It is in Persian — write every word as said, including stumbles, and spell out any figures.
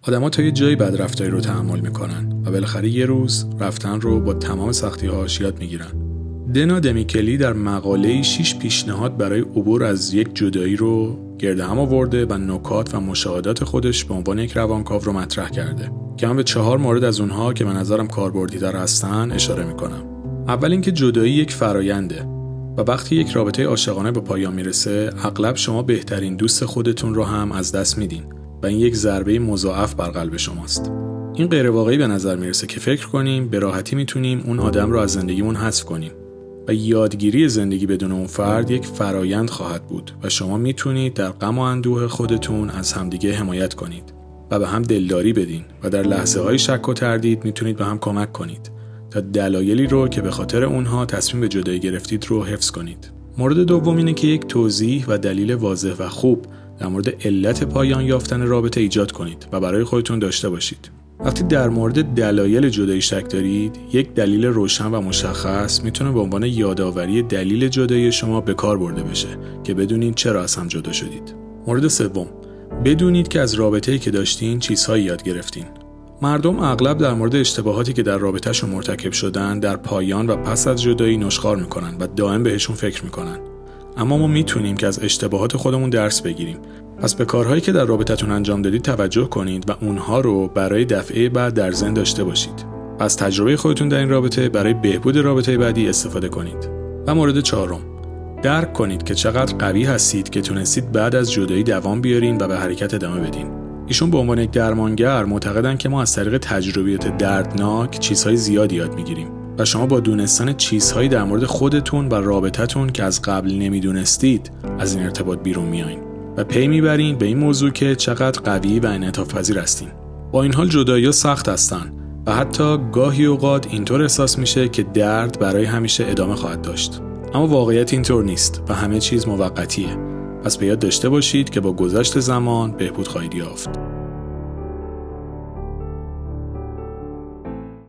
آدم‌ها تا یه جایی بدرفتاری رو تحمل میکنن و بالاخره یه روز رفتن رو با تمام سختی‌هاش یاد میگیرن. دنا دمیکلی در مقاله‌ای شش پیشنهاد برای عبور از یک جدایی رو گرد هم آورده و نکات و مشاهدات خودش به عنوان یک روانکاو رو مطرح کرده که من به چهار مورد از اونها که به نظرم کاربردی‌تر هستن اشاره میکنم. اول اینکه جدایی یک فراینده و وقتی یک رابطه عاشقانه به پایان میرسه اغلب شما بهترین دوست خودتون رو هم از دست میدین و این یک ضربه مضاعف بر قلب شماست. این غیر واقعی به نظر میرسه که فکر کنیم به راحتی میتونیم اون آدم رو از زندگیمون حذف کنیم و یادگیری زندگی بدون اون فرد یک فرایند خواهد بود و شما میتونید در غم و اندوه خودتون از همدیگه حمایت کنید و به هم دلداری بدین و در لحظه های شک و تردید میتونید به هم کمک کنید تا دلایلی رو که به خاطر اونها تصمیم به جدایی گرفتید رو حفظ کنید. مورد دوم اینه که یک توضیح و دلیل واضح و خوب در مورد علت پایان یافتن رابطه ایجاد کنید و برای خودتون داشته باشید. وقتی در مورد دلایل جدایی شک دارید، یک دلیل روشن و مشخص میتونه به عنوان یادآوری دلیل جدایی شما به کار برده بشه که بدونید چرا از هم جدا شدید. مورد سوم، بدونید که از رابطه‌ای که داشتین چیزهایی یاد گرفتین. مردم اغلب در مورد اشتباهاتی که در رابطه‌شون مرتکب شدن در پایان و پس از جدایی نشخوار میکنن و دائم بهشون فکر میکنن. اما ما میتونیم که از اشتباهات خودمون درس بگیریم. پس به کارهایی که در رابطتون انجام دادید توجه کنید و اونها رو برای دفعه بعد در ذهن داشته باشید. از تجربه خودتون در این رابطه برای بهبود رابطه بعدی استفاده کنید. و مورد چهارم، درک کنید که چقدر قوی هستید که تونستید بعد از جدایی دوام بیارین و به حرکت ادامه بدین. ایشون به عنوان یک درمانگر معتقدن که ما از طریق تجربیات دردناک چیزهای زیادی یاد میگیریم و شما با دونستن چیزهایی در مورد خودتون و رابطتون که از قبل نمیدونستید از این ارتباط بیرون میایین و پی میبرین به این موضوع که چقدر قوی و انعطاف پذیر هستین. با این حال جدایی‌ها سخت هستن و حتی گاهی اوقات اینطور احساس میشه که درد برای همیشه ادامه خواهد داشت. اما واقعیت اینطور نیست و همه چیز موقتیه. پس به یاد داشته باشید که با گذشت زمان بهبود خواهید یافت.